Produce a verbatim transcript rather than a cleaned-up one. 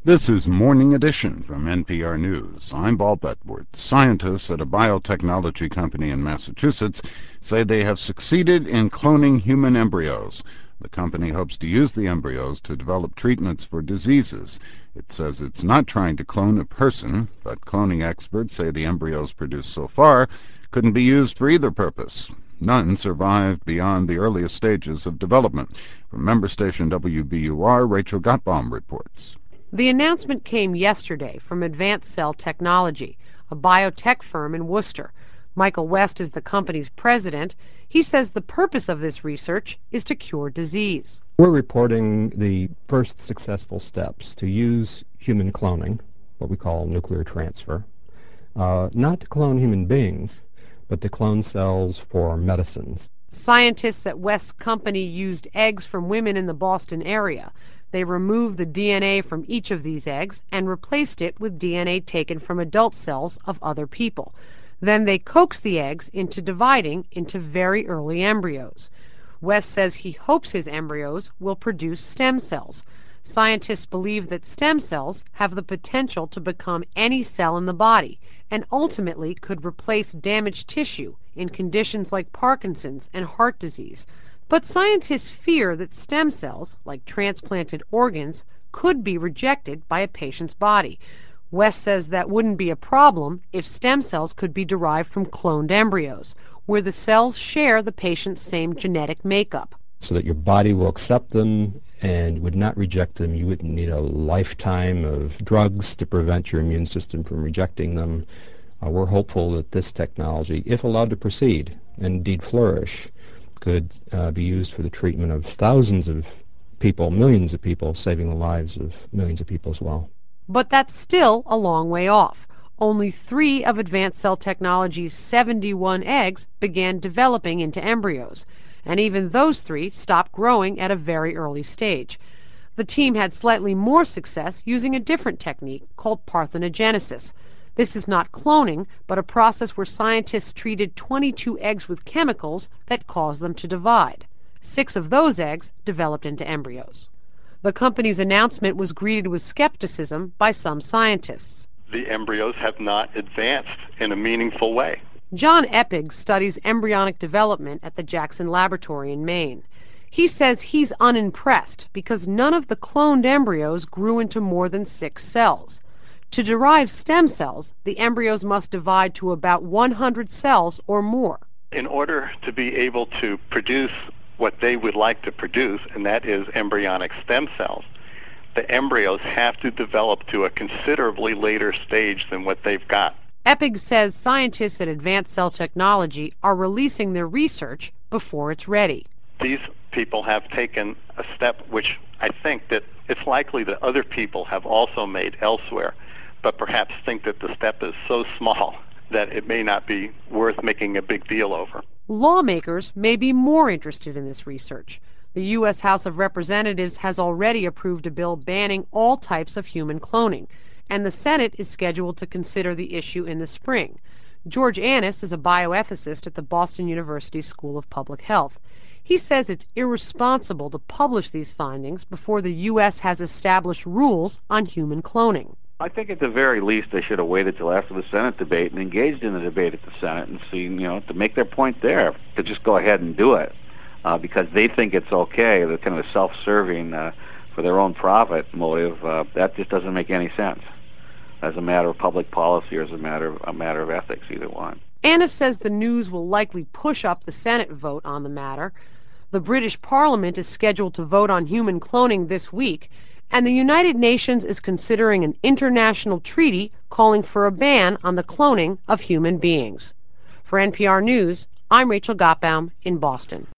This is Morning Edition from N P R News. I'm Paul Betworth. Scientists at a biotechnology company in Massachusetts say they have succeeded in cloning human embryos. The company hopes to use the embryos to develop treatments for diseases. It says it's not trying to clone a person, but cloning experts say the embryos produced so far couldn't be used for either purpose. None survived beyond the earliest stages of development. From member station W B U R, Rachel Gottbaum reports. The announcement came yesterday from Advanced Cell Technology, a biotech firm in Worcester. Michael West is the company's president. He says the purpose of this research is to cure disease. We're reporting the first successful steps to use human cloning, what we call nuclear transfer, uh, not to clone human beings, but to clone cells for medicines. Scientists at West's company used eggs from women in the Boston area. They removed the D N A from each of these eggs and replaced it with D N A taken from adult cells of other people. Then they coaxed the eggs into dividing into very early embryos. West says he hopes his embryos will produce stem cells. Scientists believe that stem cells have the potential to become any cell in the body and ultimately could replace damaged tissue in conditions like Parkinson's and heart disease. But scientists fear that stem cells, like transplanted organs, could be rejected by a patient's body. West says that wouldn't be a problem if stem cells could be derived from cloned embryos, where the cells share the patient's same genetic makeup. So that your body will accept them and would not reject them. You wouldn't need a lifetime of drugs to prevent your immune system from rejecting them. Uh, we're hopeful that this technology, if allowed to proceed and indeed flourish, could uh, be used for the treatment of thousands of people, millions of people, saving the lives of millions of people as well. But that's still a long way off. Only three of Advanced Cell Technology's seventy-one eggs began developing into embryos, and even those three stopped growing at a very early stage. The team had slightly more success using a different technique called parthenogenesis. This is not cloning, but a process where scientists treated twenty-two eggs with chemicals that cause them to divide. Six of those eggs developed into embryos. The company's announcement was greeted with skepticism by some scientists. The embryos have not advanced in a meaningful way. John Eppig studies embryonic development at the Jackson Laboratory in Maine. He says he's unimpressed because none of the cloned embryos grew into more than six cells. To derive stem cells, the embryos must divide to about one hundred cells or more. In order to be able to produce what they would like to produce, and that is embryonic stem cells, the embryos have to develop to a considerably later stage than what they've got. Eppig says scientists at Advanced Cell Technology are releasing their research before it's ready. These people have taken a step which I think that it's likely that other people have also made elsewhere, but perhaps think that the step is so small that it may not be worth making a big deal over. Lawmakers may be more interested in this research. The U S House of Representatives has already approved a bill banning all types of human cloning, and the Senate is scheduled to consider the issue in the spring. George Annis is a bioethicist at the Boston University School of Public Health. He says it's irresponsible to publish these findings before the U S has established rules on human cloning. I think at the very least they should have waited till after the Senate debate and engaged in the debate at the Senate and seen, you know, to make their point there, to just go ahead and do it uh, because they think it's okay. They're kind of self-serving uh, for their own profit motive. Uh, that just doesn't make any sense as a matter of public policy or as a matter of, a matter of ethics, either one. Annis says the news will likely push up the Senate vote on the matter. The British Parliament is scheduled to vote on human cloning this week, and the United Nations is considering an international treaty calling for a ban on the cloning of human beings. For N P R News, I'm Rachel Gottbaum in Boston.